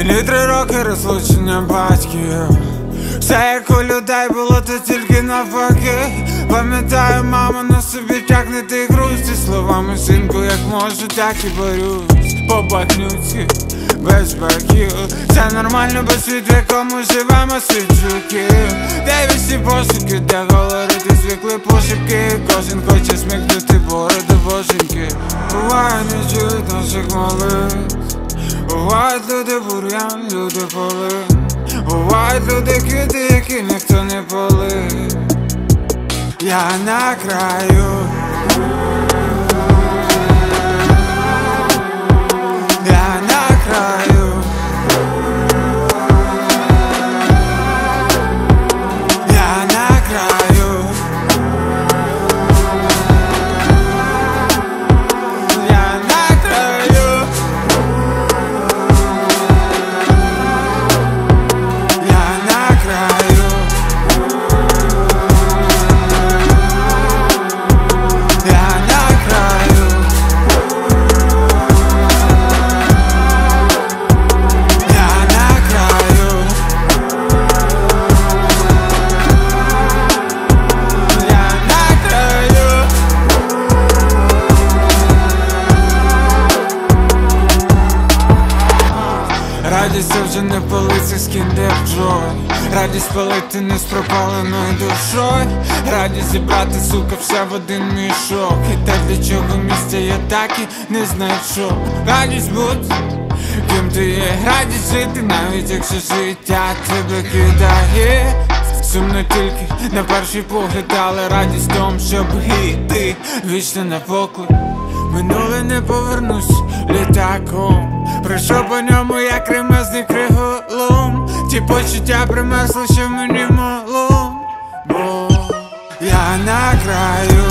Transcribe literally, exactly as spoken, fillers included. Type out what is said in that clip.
Минулі три роки розлучення батьків. Все як у людей було, то тільки навпаки. Пам'ятаю, мама на собі тягне ти грусті. Словами синку, як можу, так і борюсь. По багнюці, без баків. Це нормально, бо світ, в якому живемо, світ жуків. Де всі пошуки, де говорити звикли пошепки. Кожен хоче смикнути бороду боженьки. Буває, не чують наших молитв. Бувають люди бур'ян, люди полин. Бувають люди квіти, які ніхто не полив. Я на краю. Я на краю. Я на краю. Я на краю. Я на краю. Я на краю. Я на краю. Я на краю. Радість це вже не полиця з Kinder Joy. Радість палити не з пропаленою душою. Радість зібрати, сука, все в один мішок. І те, для чого місця я так і не знайшов. Радість будь, ким ти є. Радість жити, навіть якщо життя тебе кидає. Сумно тільки на перший погляд, але радість в тому, щоб йти вічно на поклик. Минуле не повернусь літаком. Пройшов по ньому, як кремезний криголом. Ті почуття примерзли, що мені мало. Бо я на краю.